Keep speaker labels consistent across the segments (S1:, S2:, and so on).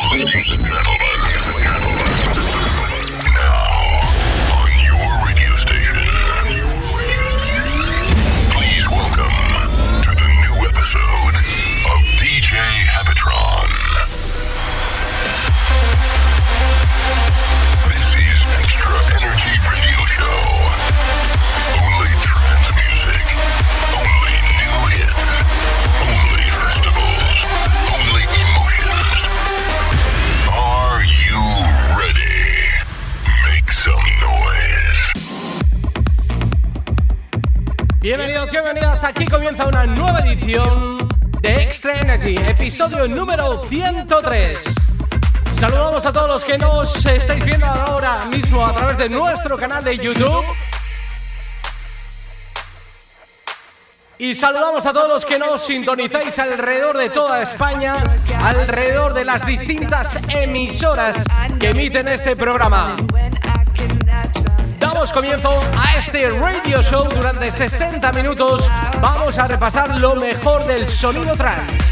S1: Ladies and gentlemen, now on your radio station, please welcome to the new episode of DJ Habitron. This is Extra Energy Radio Show. Only trance music, only new hits, only festivals, only emotions. Are you ready? Make some noise.
S2: Bienvenidos y bienvenidas, aquí comienza una nueva edición de Extra Energy, episodio número 103. Saludamos a todos los que nos estáis viendo ahora mismo a través de nuestro canal de YouTube. Y saludamos a todos los que nos sintonizáis alrededor de toda España, alrededor de las distintas emisoras que emiten este programa. Damos comienzo a este radio show. Durante 60 minutos vamos a repasar lo mejor del sonido trance.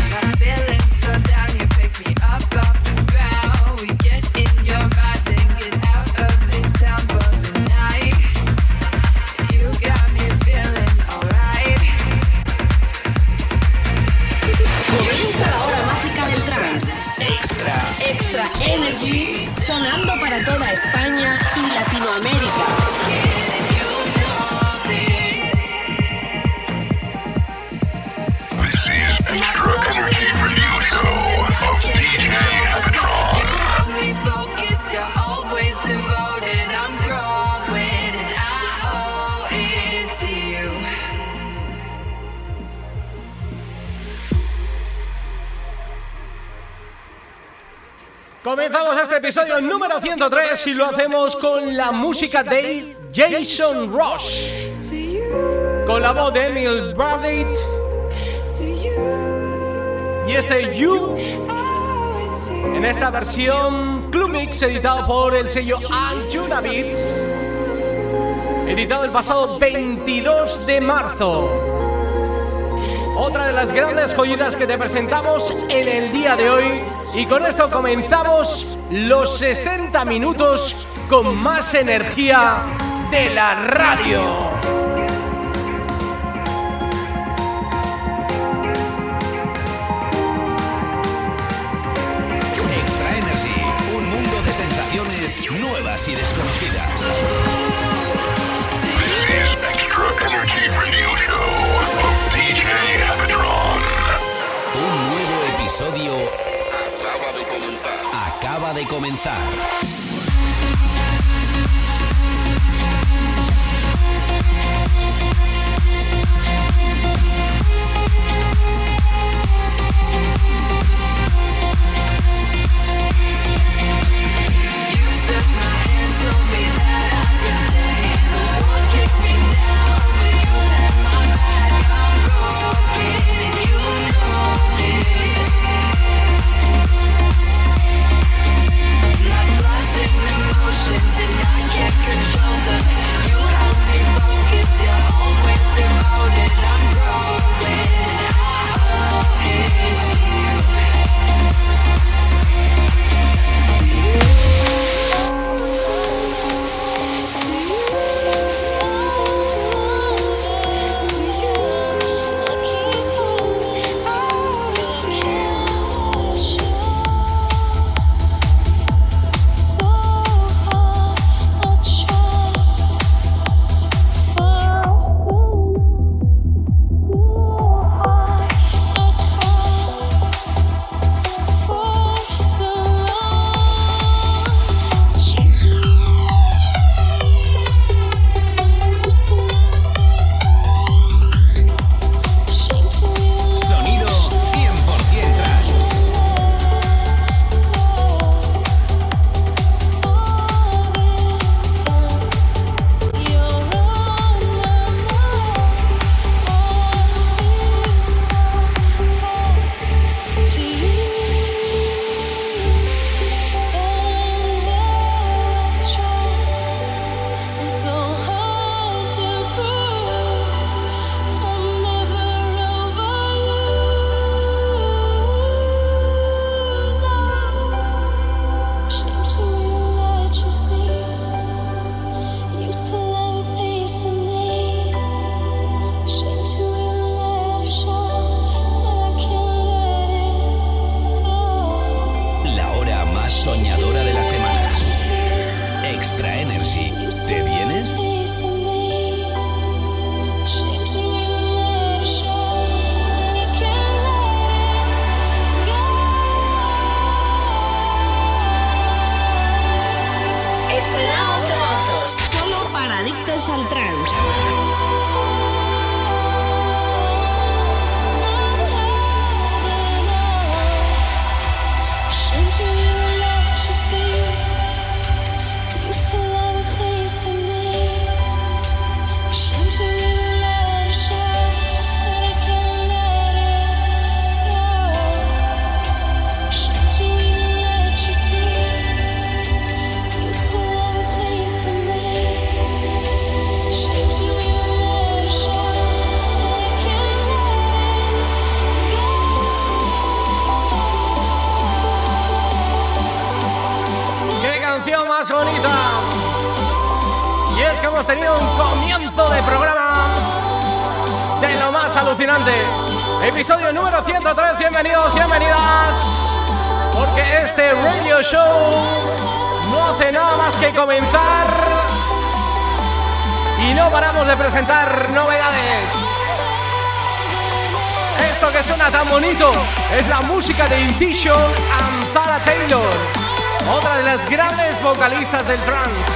S3: Extra Energy, sonando para toda España y Latinoamérica.
S1: This is Extra Energy Radio Show of DJ Habitron.
S2: Comenzamos este episodio número 103 y lo hacemos con la música de Jason Rush, con la voz de Emil Bradley y este You en esta versión Club Mix, editado por el sello Anjuna Beats, editado el pasado 22 de marzo. Otra de las grandes joyitas que te presentamos en el día de hoy. Y con esto comenzamos los 60 minutos con más energía de la radio.
S4: Extra Energy, un mundo de sensaciones nuevas y desconocidas.
S1: This is Extra Energy Radio Show of DJ Habitron.
S4: Un nuevo episodio acaba de comenzar.
S5: Plastic
S3: al trance.
S2: Más bonita. Y es que hemos tenido un comienzo de programa de lo más alucinante. Episodio número 103. Bienvenidos, bienvenidas. Porque este radio show no hace nada más que comenzar y no paramos de presentar novedades. Esto que suena tan bonito es la música de Incision and Tara Taylor, otra de las grandes vocalistas del trance.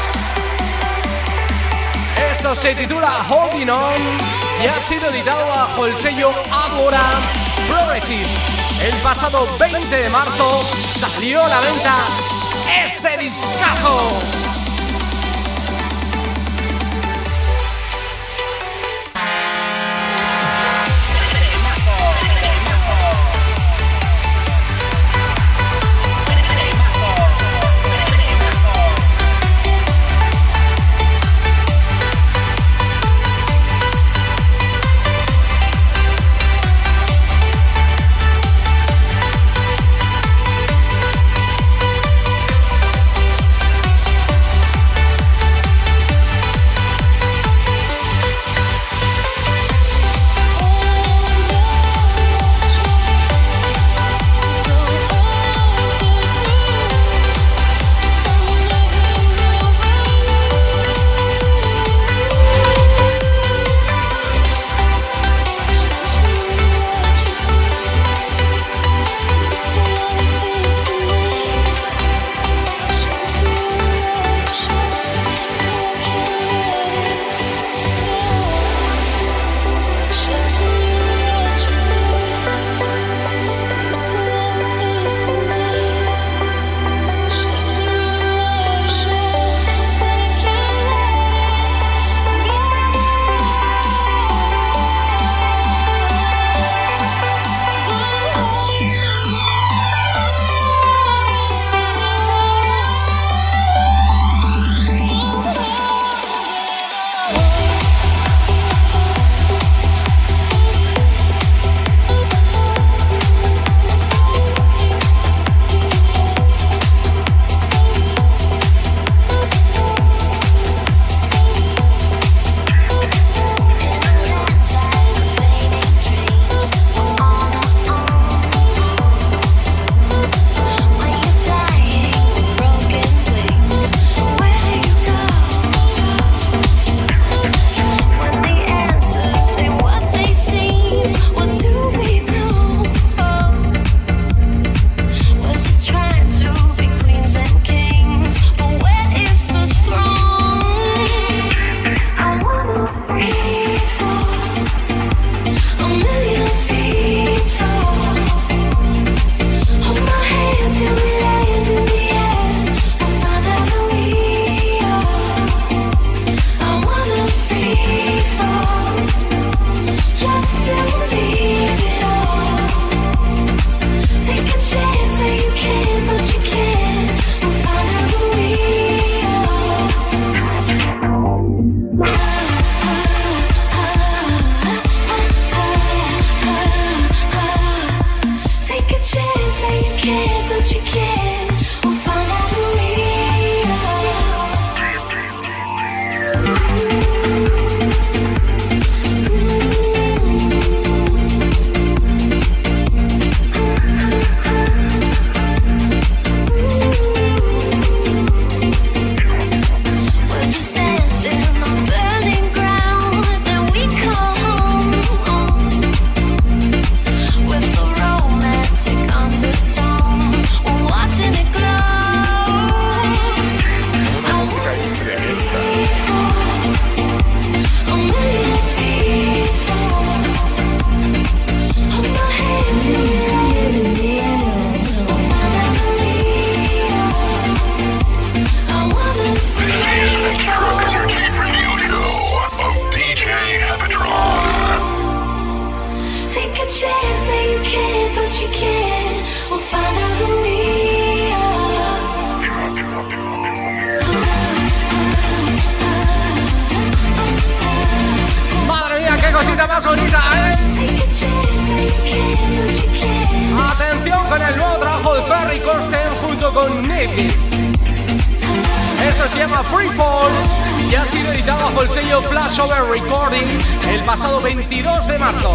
S2: Esto se titula Holding On y ha sido editado bajo el sello Agora Progressive. El pasado 20 de marzo salió a la venta este discazo. junto con Nick. Esto se llama Free Fall y ha sido editado bajo el sello Flashover Recording el pasado 22 de marzo.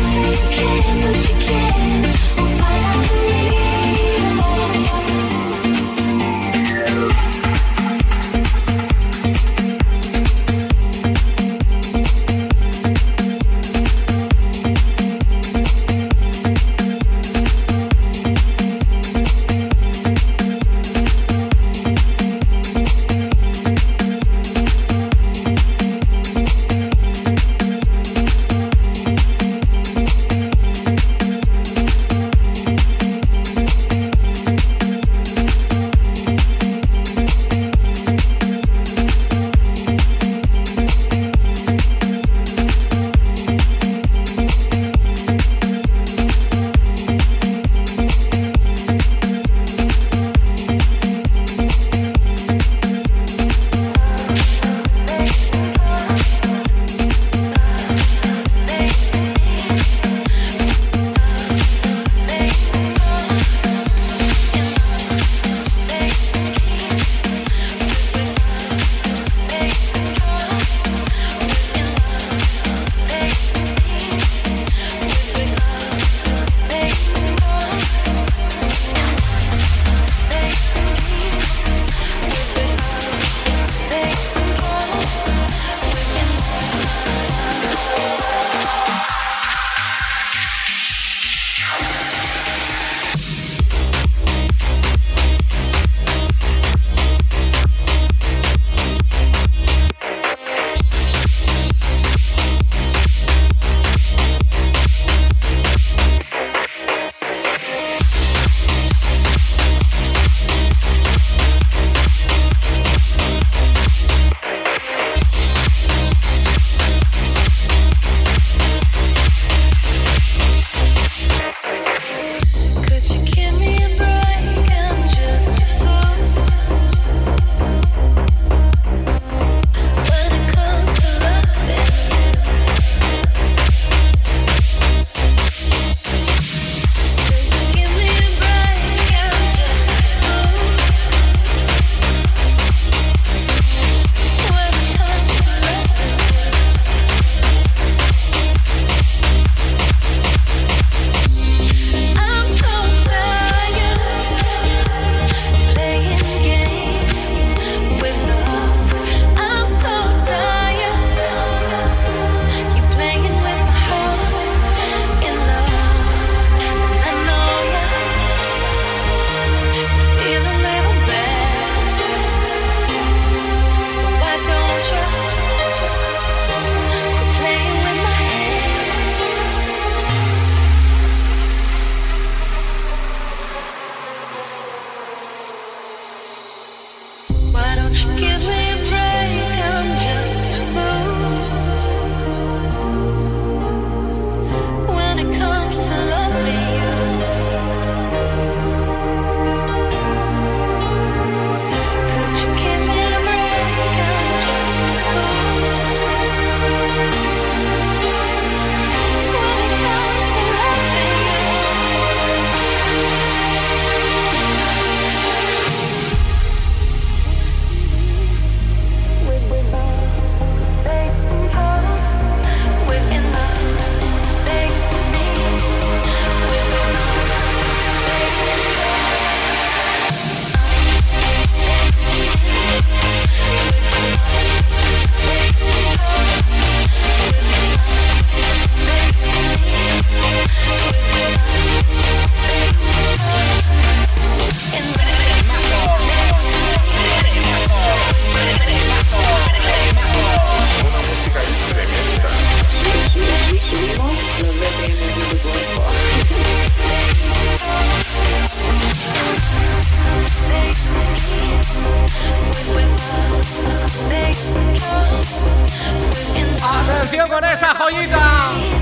S2: Atención con esta joyita.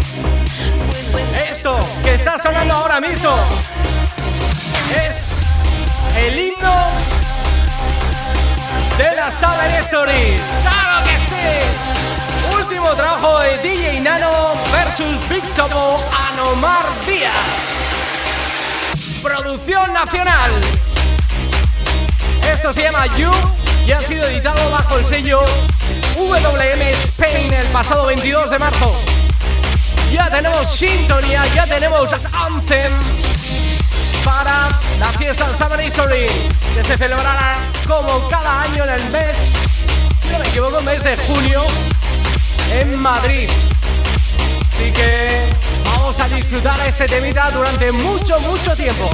S2: Esto que está sonando ahora mismo es el himno de la Summer Stories. ¡Claro que sí! Último trabajo de DJ Nano versus Big Topo Anomar Díaz. Producción nacional. Esto se llama You y ha sido editado bajo el sello WM Spain el pasado 22 de marzo. Ya tenemos sintonía, ya tenemos Anthem para la fiesta Summer History, que se celebrará como cada año en el mes, si no me equivoco, mes de junio en Madrid. Así que vamos a disfrutar este temita durante mucho tiempo.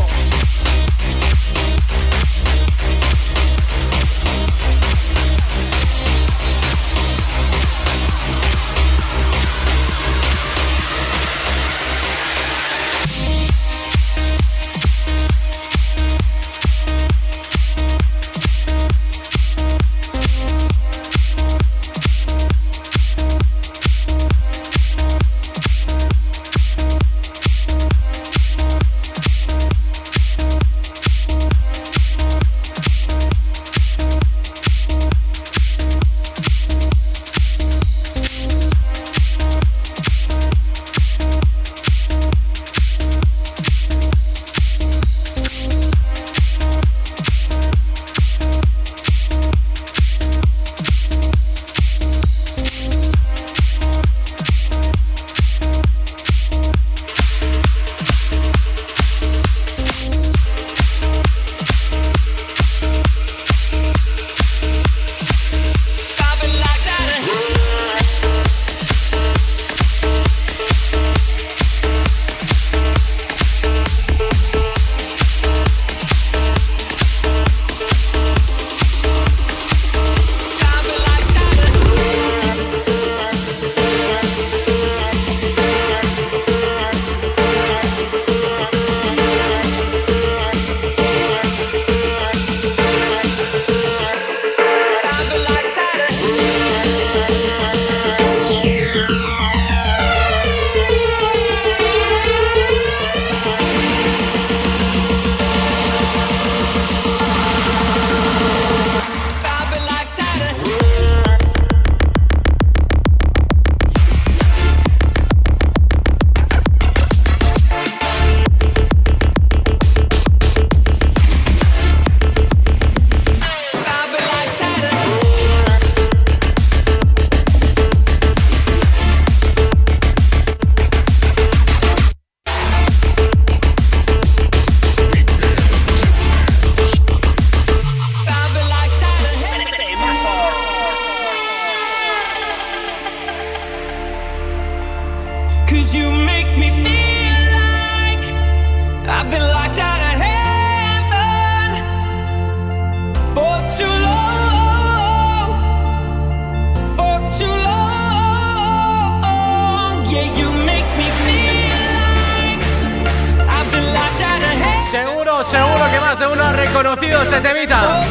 S2: Seguro que más de uno ha reconocido este temita.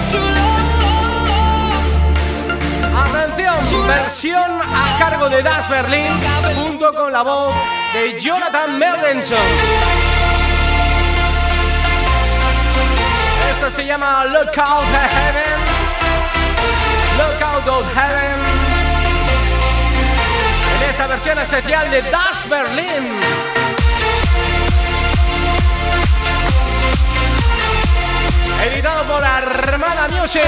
S2: Atención, versión a cargo de Das Berlin junto con la voz de Jonathan Meldenson. Esto se llama Lookout Heaven. Lookout of Heaven. En esta versión especial de Das Berlin. Editado por Armada Music.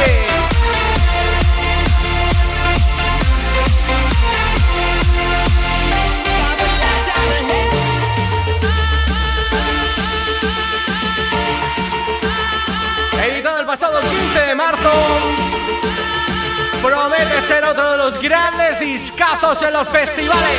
S2: Editado el pasado 15 de marzo. Promete ser otro de los grandes discazos en los festivales.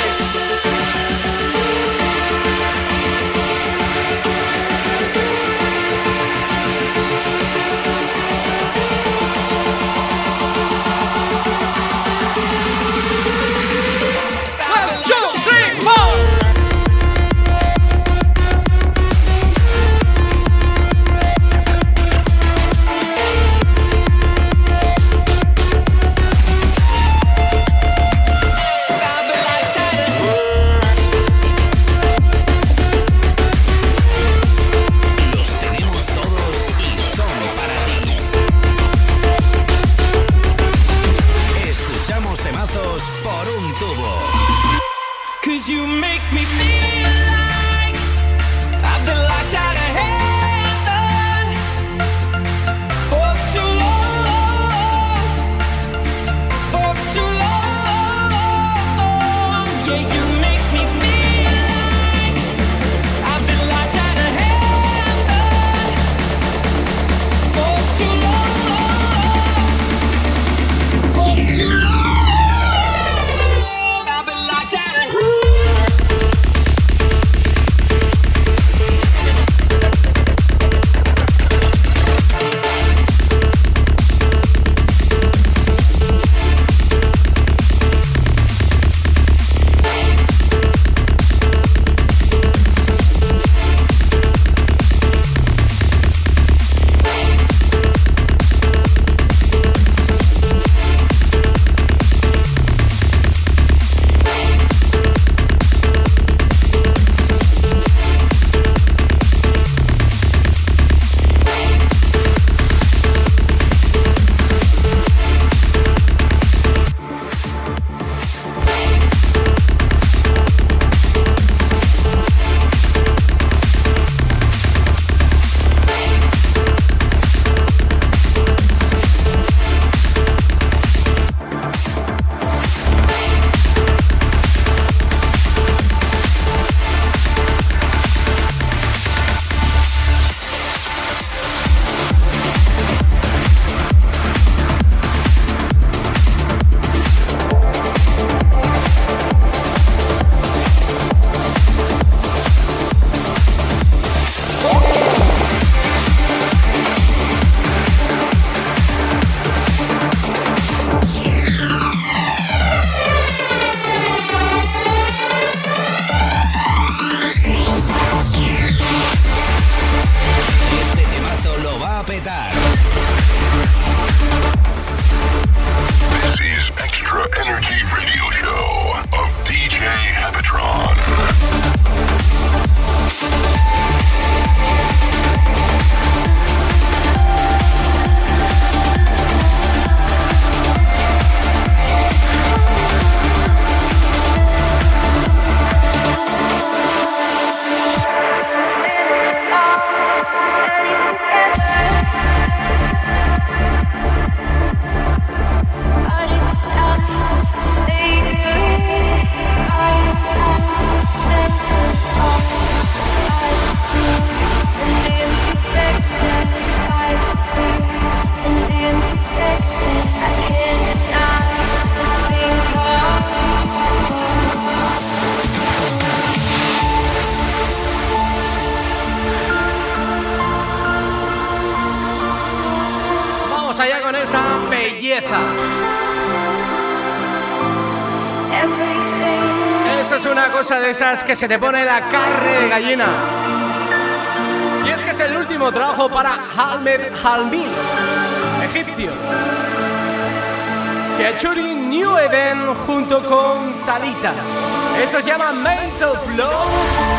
S4: despertar.
S1: This is Extra Energy Radio Show of DJ Hebatron.
S2: Allá con esta belleza. Esto es una cosa de esas que se te pone la carne de gallina. Y es que es el último trabajo para Ahmed Halmi, egipcio, featuring New Eden junto con Talita. Esto se llama Made of Love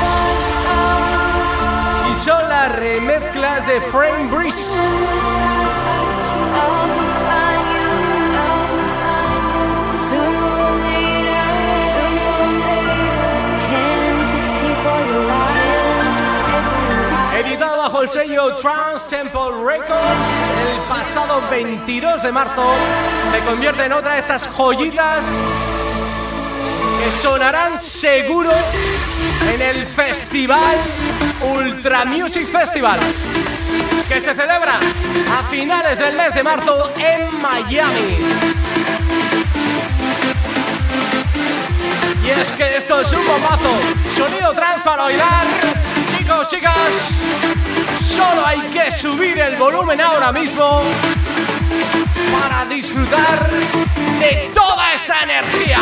S2: y son las remezclas de Frame Breeze. Editado bajo el sello Trans Temple Records, el pasado 22 de marzo se convierte en otra de esas joyitas que sonarán seguro en el festival Ultra Music Festival, que se celebra a finales del mes de marzo en Miami. Y es que esto es un bombazo, sonido trans para bailar. Chicos, chicas, solo hay que subir el volumen ahora mismo para disfrutar de toda esa energía.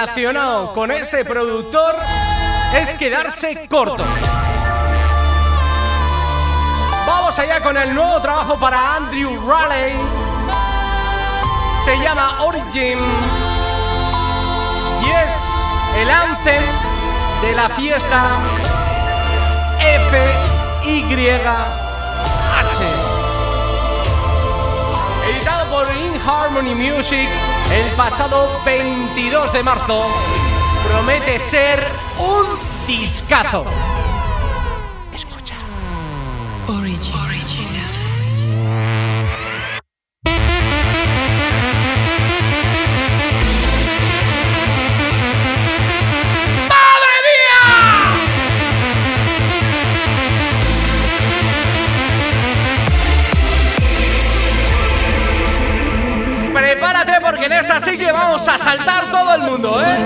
S2: relacionado con este productor es quedarse corto. Vamos allá con el nuevo trabajo para Andrew Raleigh. Se llama Origin y es el anthem de la fiesta FYH. Editado por In Harmony Music el pasado 22 de marzo. Promete ser un discazo. Escucha.
S3: Origin.
S2: Prepárate porque en esta sí que vamos a saltar todo el mundo, ¿eh?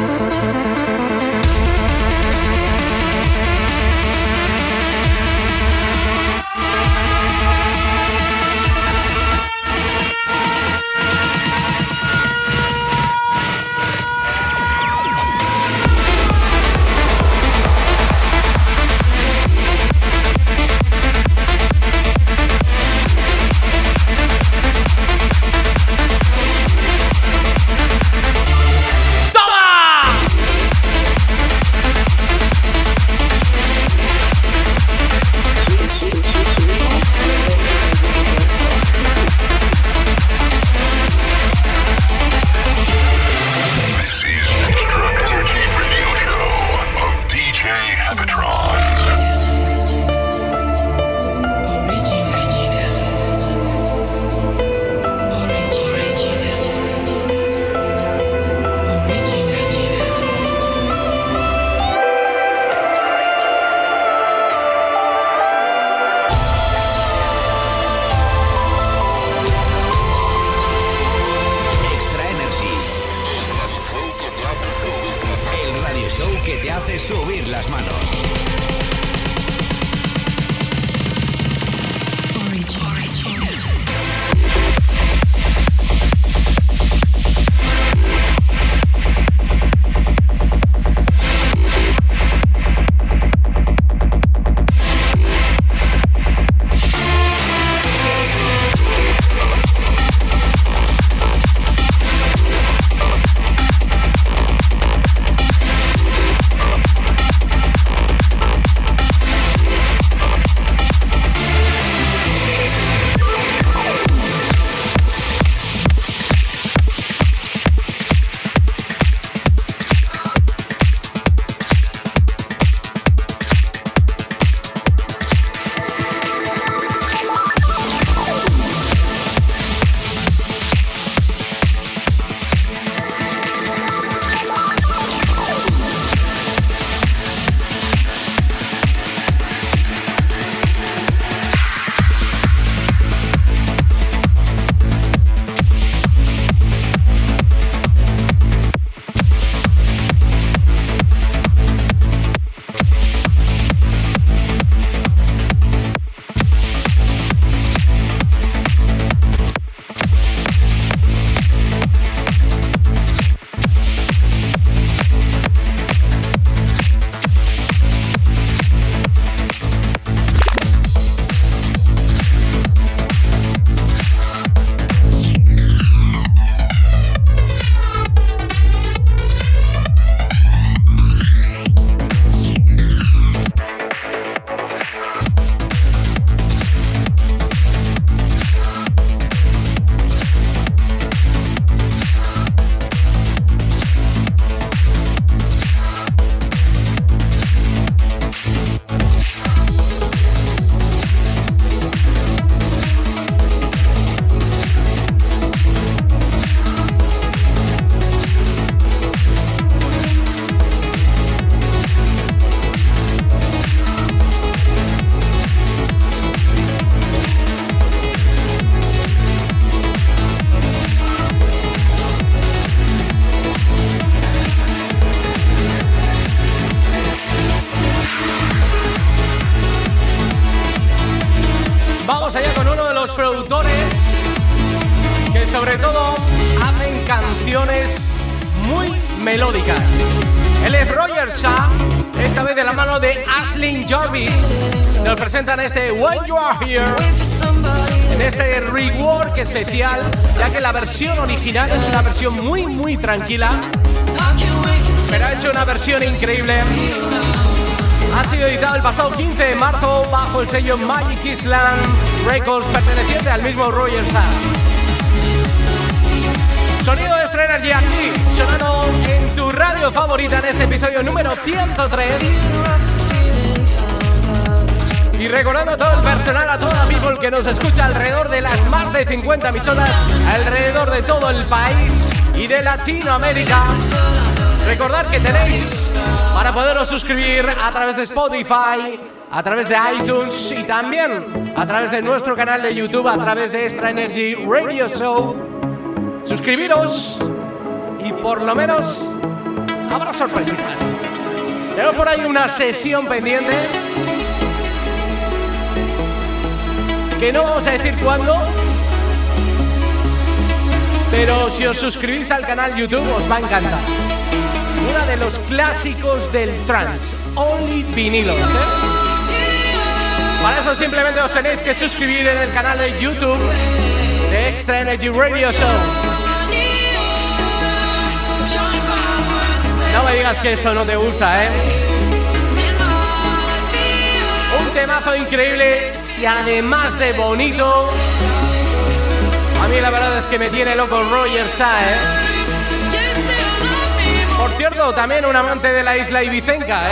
S4: Subir las manos.
S2: melódicas. Él es Roger Shah, esta vez de la mano de Aisling Jarvis. Nos presentan este When You Are Here en este rework especial, ya que la versión original es una versión muy tranquila, pero ha hecho una versión increíble. Ha sido editado el pasado 15 de marzo bajo el sello Magic Island Records, perteneciente al mismo Roger Shah. Sonido de Extra Energy aquí, sonando en tu radio favorita en este episodio número 103. Y recordando a todo el personal, a toda la people que nos escucha alrededor de las más de 50 emisoras, alrededor de todo el país y de Latinoamérica. Recordad que tenéis para poderos suscribir a través de Spotify, a través de iTunes y también a través de nuestro canal de YouTube, a través de Extra Energy Radio Show. Suscribiros y por lo menos habrá sorpresitas. Tengo por ahí una sesión pendiente que no vamos a decir cuándo, pero si os suscribís al canal YouTube os va a encantar. Uno de los clásicos del trance, Only Vinilos, Para eso simplemente os tenéis que suscribir en el canal de YouTube de Extra Energy Radio Show. No me digas que esto no te gusta, Un temazo increíble y además de bonito. A mí la verdad es que me tiene loco Roger Shah, Por cierto, también un amante de la isla ibicenca,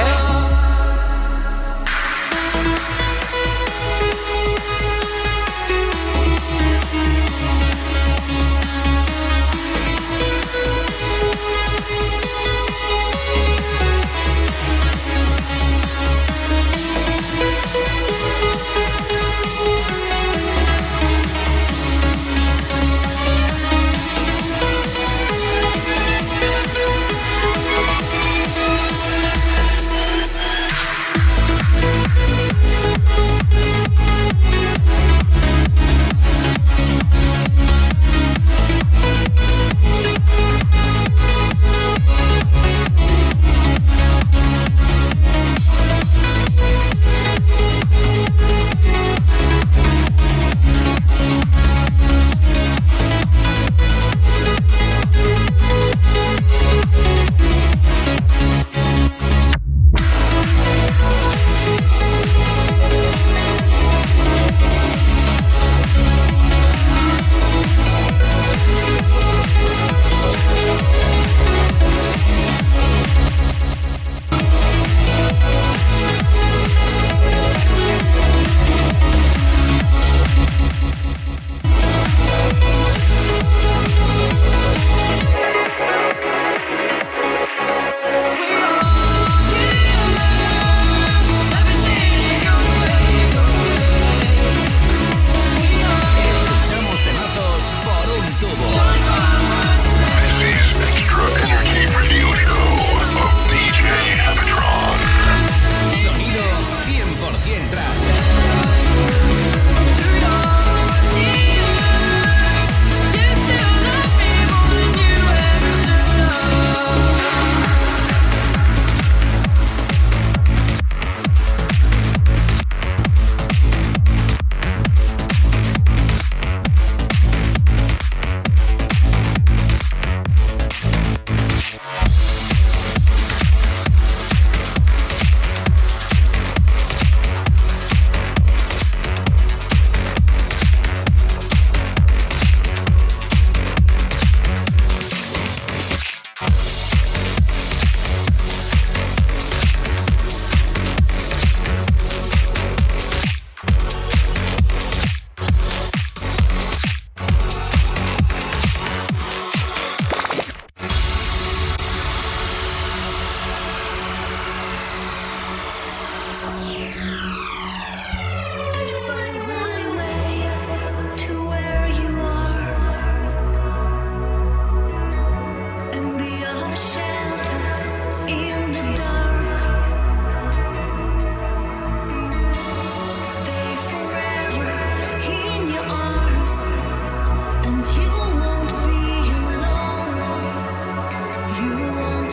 S5: You want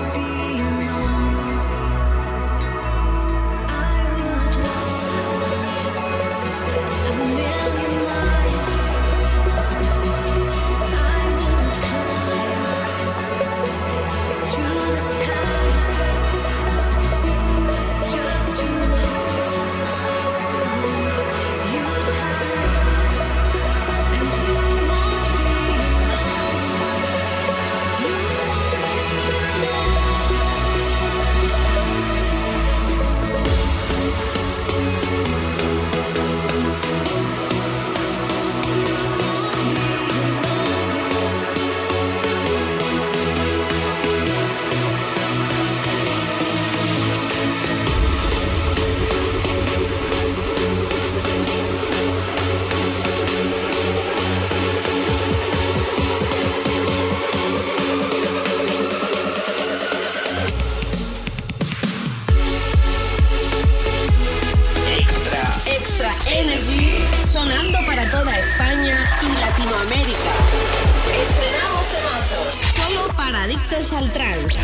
S3: toda España y Latinoamérica. Estrenamos temazos solo para adictos al trance.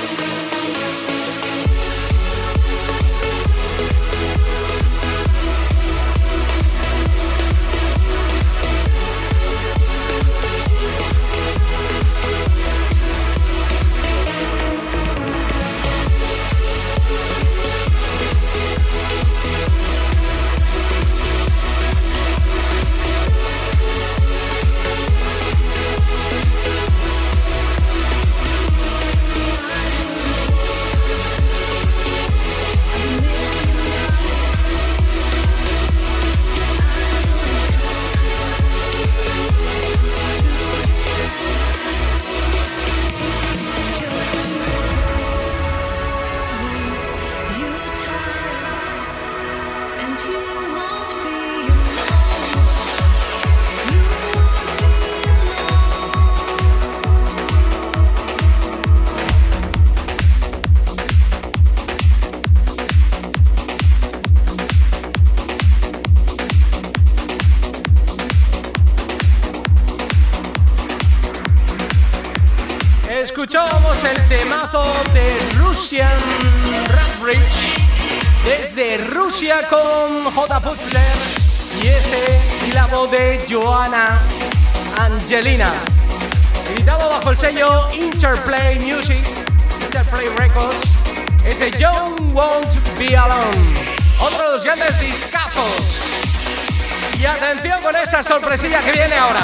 S2: Escuchábamos el temazo de Russian Rap Bridge desde Rusia con J. Butler y la voz de Joanna Angelina, editado bajo el sello Interplay Music, Interplay Records. Ese You Won't Be Alone, otro de los grandes discazos. Y atención con esta sorpresilla que viene ahora.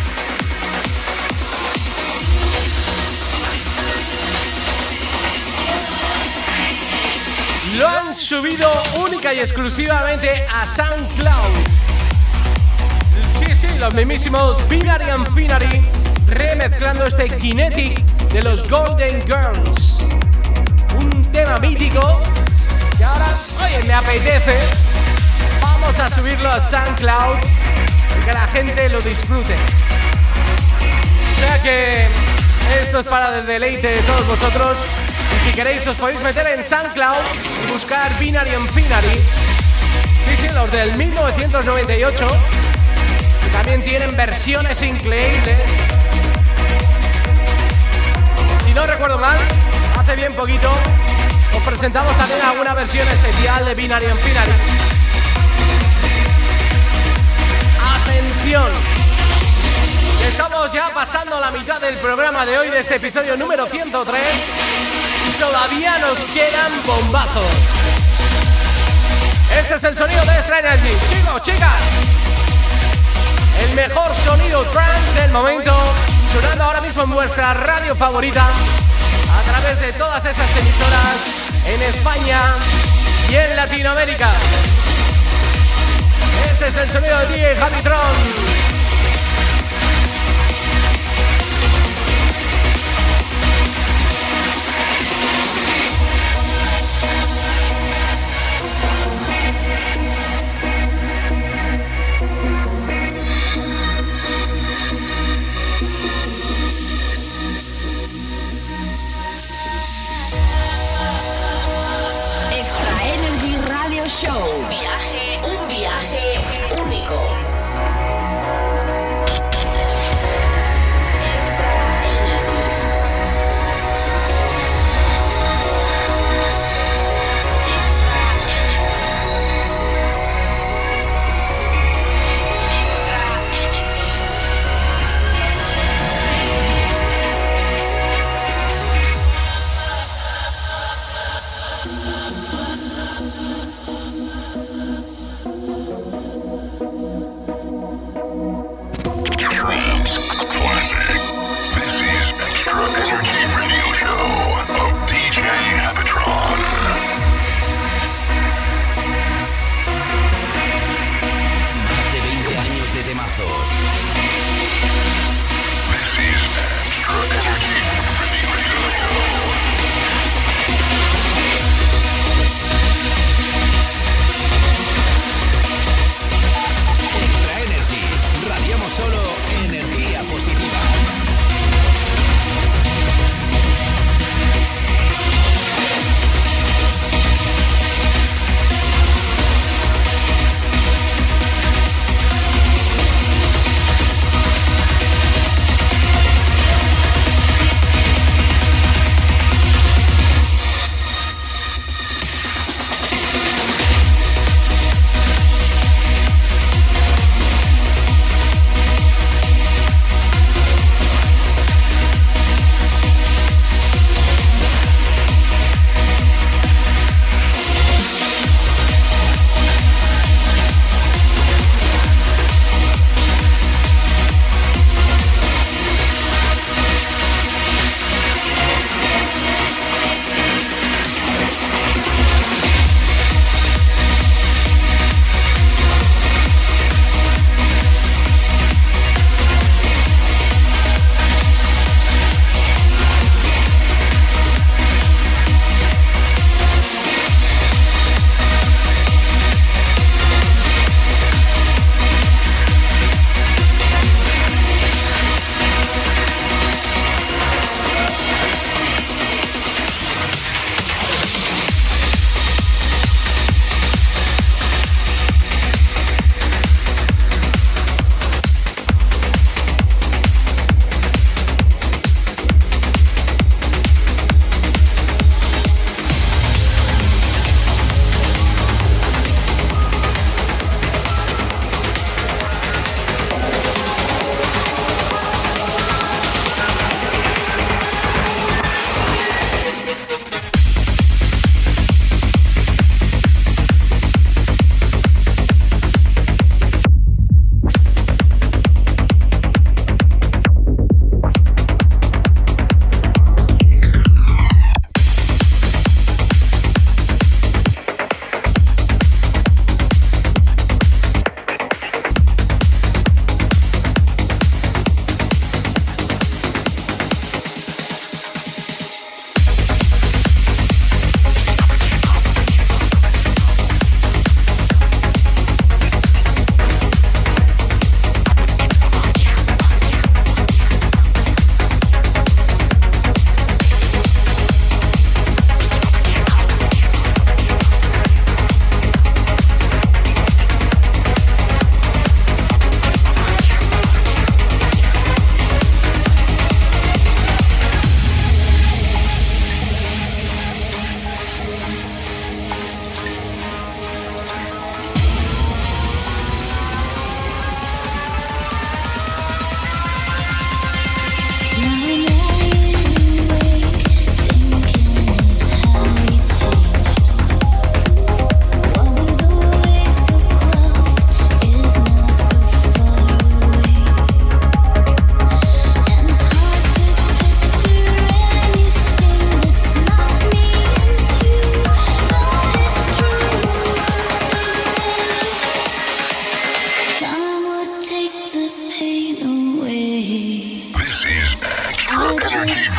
S2: Lo han subido única y exclusivamente a SoundCloud. Sí, los mismísimos Binary and Finary remezclando este Kinetic de los Golden Girls. Un tema mítico que ahora, oye, me apetece. Vamos a subirlo a SoundCloud y que la gente lo disfrute. O sea que esto es para el deleite de todos vosotros. Y si queréis os podéis meter en SoundCloud y buscar Binary and Finary. Sí, los del 1998. Que también tienen versiones increíbles. Si no recuerdo mal, hace bien poquito os presentamos también alguna versión especial de Binary and Finary. ¡Atención! Estamos ya pasando la mitad del programa de hoy, de este episodio número 103. Todavía nos quedan bombazos. Este es el sonido de Extra Energy. Chicos, chicas, el mejor sonido trance del momento, sonando ahora mismo en vuestra radio favorita, a través de todas esas emisoras en España y en Latinoamérica. Este es el sonido de DJ Javitron.
S3: Show. Un viaje único.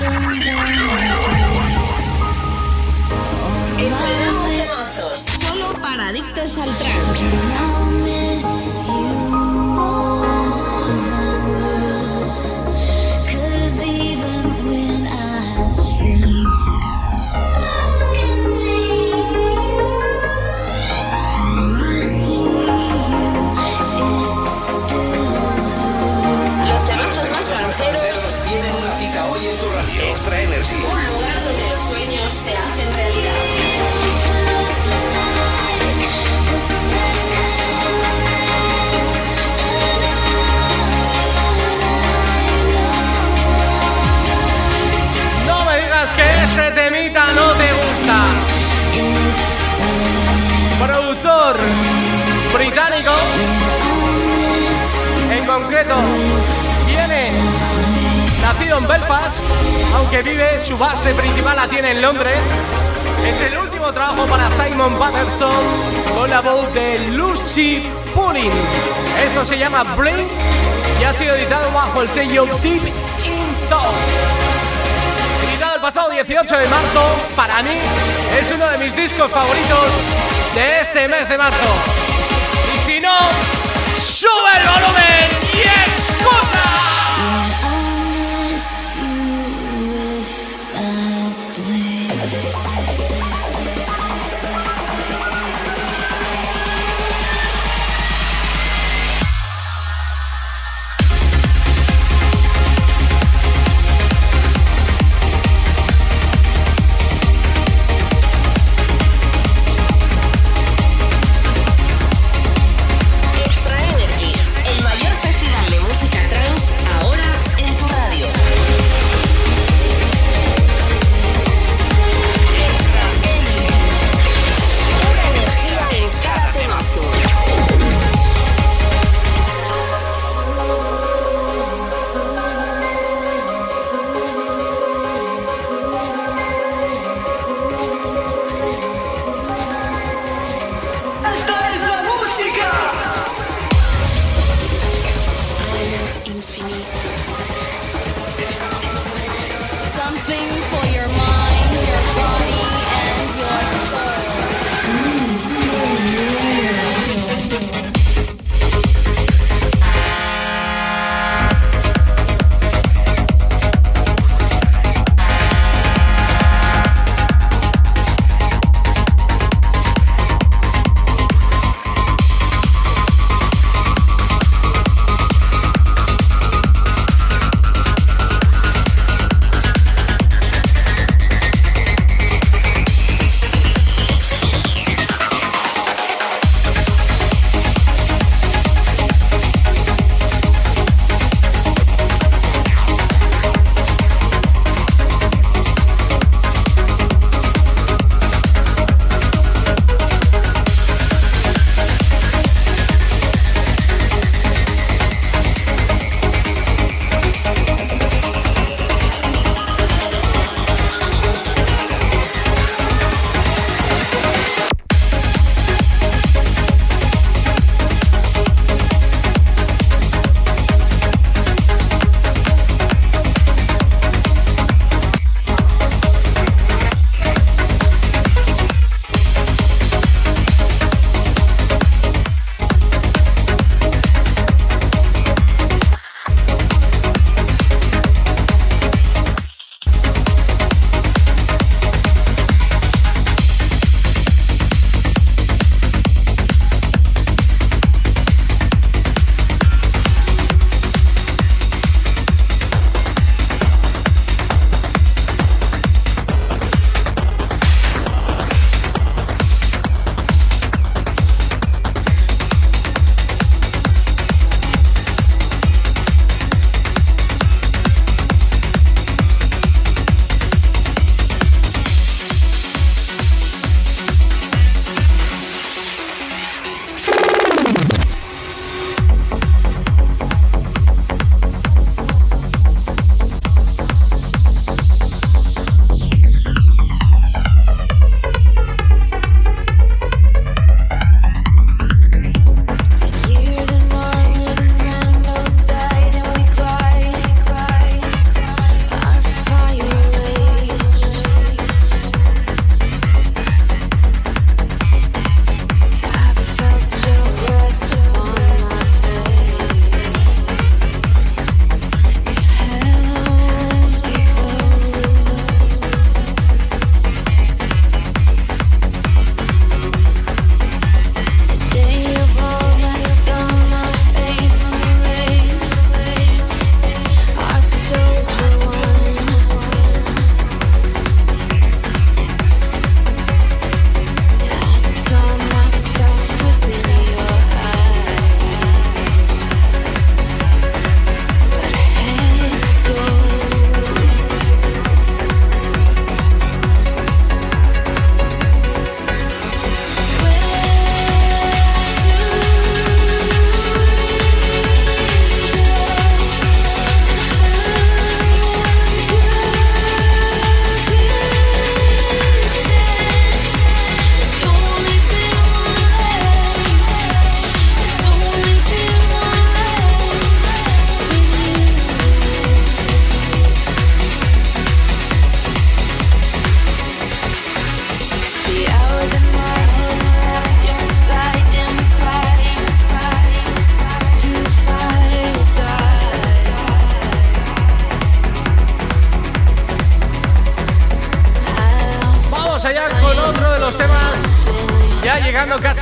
S3: Estrenamos temazos solo para adictos al trance. Los temazos más tranceros
S4: tienen una cita hoy en tu radio. Extra Energy.
S3: Un lugar donde los sueños se hacen realidad.
S2: No me digas que este temita no te gusta. Productor británico, en concreto, nacido en Belfast, aunque vive, su base principal la tiene en Londres. Es el último trabajo para Simon Patterson con la voz de Lucy Pulling. Esto se llama Blink y ha sido editado bajo el sello Deep in Thought. Editado el pasado 18 de marzo, para mí es uno de mis discos favoritos de este mes de marzo. Y si no, sube el volumen y escucha.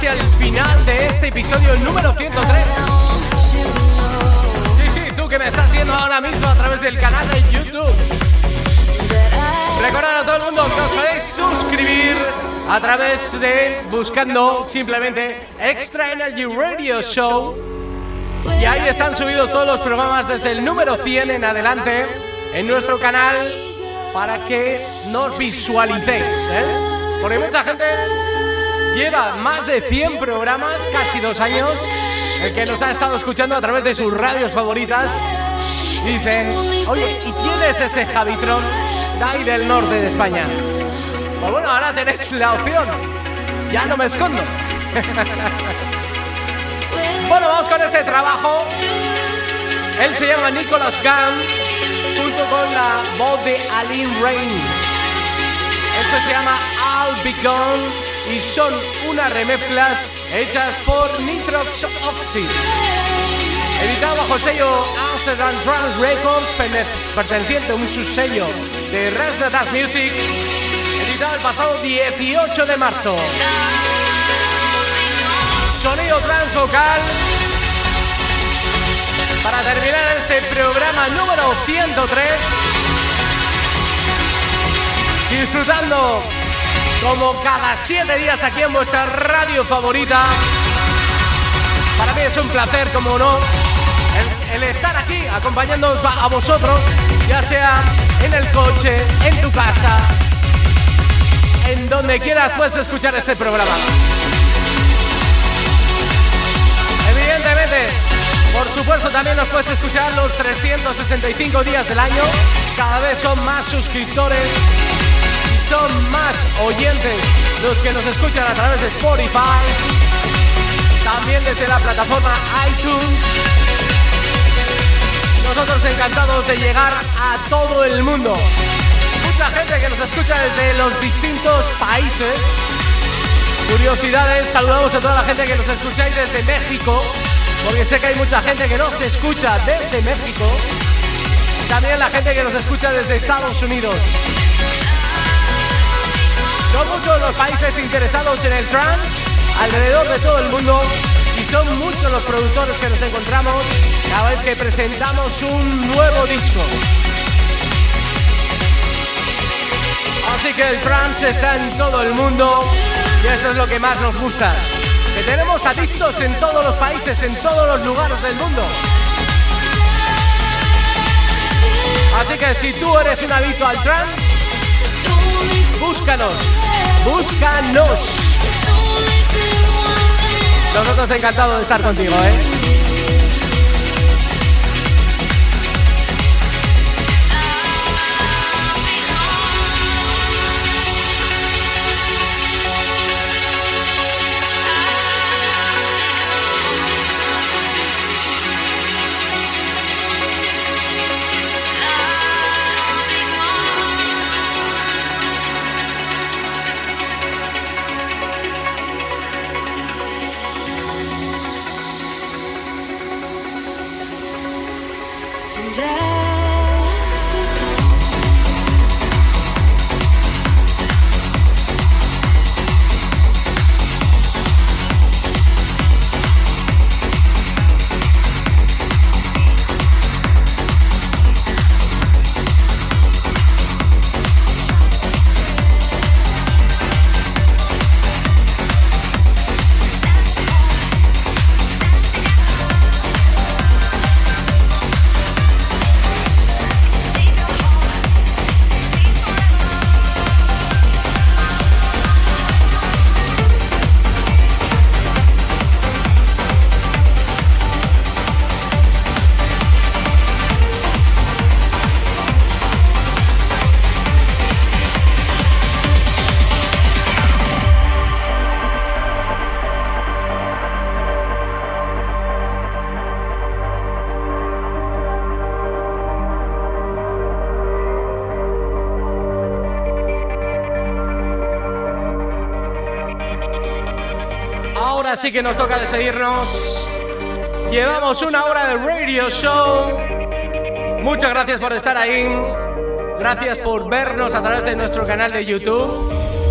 S2: casi al final de este episodio número 103. Sí, tú que me estás viendo ahora mismo a través del canal de YouTube. Recordad a todo el mundo que os podéis suscribir a través de buscando simplemente Extra Energy Radio Show. Y ahí están subidos todos los programas desde el número 100 en adelante en nuestro canal para que nos visualicéis, Porque mucha gente lleva más de 100 programas, casi 2 años, el que nos ha estado escuchando a través de sus radios favoritas. Dicen, oye, ¿y quién es ese Javitron de ahí del norte de España? Pues bueno, ahora tenéis la opción. Ya no me escondo. Bueno, vamos con este trabajo. Él se llama Nicholas Gunn, junto con la voz de Aline Rain. Esto se llama I'll Be Gone y son unas remezclas hechas por Nitrox Oxide. Editado bajo el sello Amsterdam Trance Records, perteneciente a un subsello de Resnatas Music, editado el pasado 18 de marzo. Sonido trance vocal para terminar este programa número 103, disfrutando como cada 7 días aquí en vuestra radio favorita. Para mí es un placer, como no, el estar aquí acompañándoos a vosotros, ya sea en el coche, en tu casa, en donde quieras puedes escuchar este programa. Evidentemente, por supuesto, también nos puedes escuchar los 365 días del año. Cada vez son más suscriptores y son más oyentes los que nos escuchan a través de Spotify, también desde la plataforma iTunes. Nosotros encantados de llegar a todo el mundo. Mucha gente que nos escucha desde los distintos países. Curiosidades, saludamos a toda la gente que nos escucháis desde México, porque sé que hay mucha gente que nos escucha desde México. También la gente que nos escucha desde Estados Unidos. Son muchos los países interesados en el trance alrededor de todo el mundo y son muchos los productores que nos encontramos cada vez que presentamos un nuevo disco. Así que el trance está en todo el mundo y eso es lo que más nos gusta. Que tenemos adictos en todos los países, en todos los lugares del mundo. Así que si tú eres un adicto al trance, búscanos. Nosotros encantados de estar contigo, Así que nos toca despedirnos. Llevamos una hora de radio show. Muchas gracias por estar ahí. Gracias por vernos a través de nuestro canal de YouTube.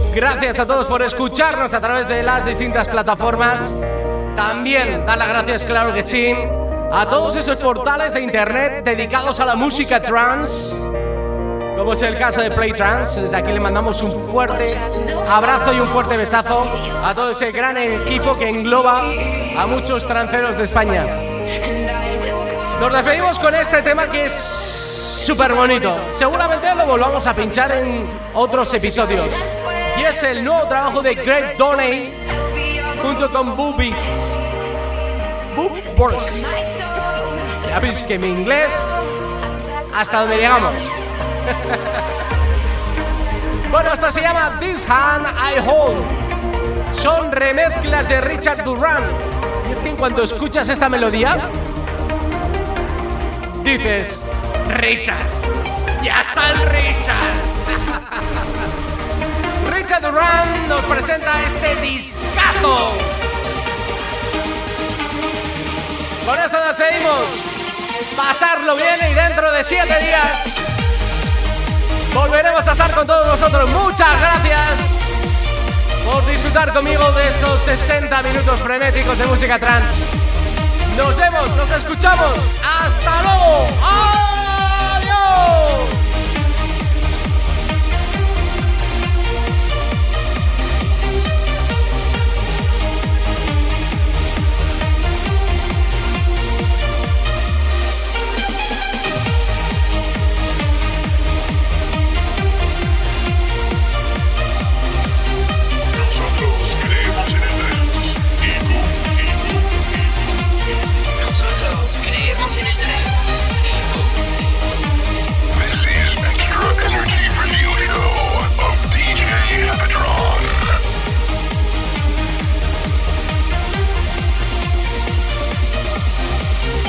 S2: Gracias a todos por escucharnos a través de las distintas plataformas. También dar las gracias, claro que sí, a todos esos portales de internet dedicados a la música trance, como es el caso de Play Trance. Desde aquí le mandamos un fuerte abrazo y un fuerte besazo a todo ese gran equipo que engloba a muchos tranceros de España. Nos despedimos con este tema que es súper bonito. Seguramente lo volvamos a pinchar en otros episodios. Y es el nuevo trabajo de Greg Doney junto con Boobs. Ya veis que mi inglés hasta donde llegamos. Bueno, esto se llama This Hand I Hold. Son remezclas de Richard Durand. Y es que en cuanto escuchas esta melodía dices: Richard, ya está el Richard. Richard Durand nos presenta este discazo. Con esto nos despedimos. Pasarlo bien y dentro de 7 días volveremos a estar con todos vosotros. Muchas gracias por disfrutar conmigo de estos 60 minutos frenéticos de música trance. Nos vemos, nos escuchamos. ¡Hasta luego! ¡Adiós!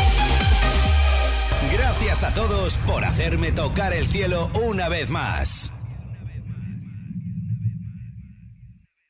S4: A todos por hacerme tocar el cielo una vez más.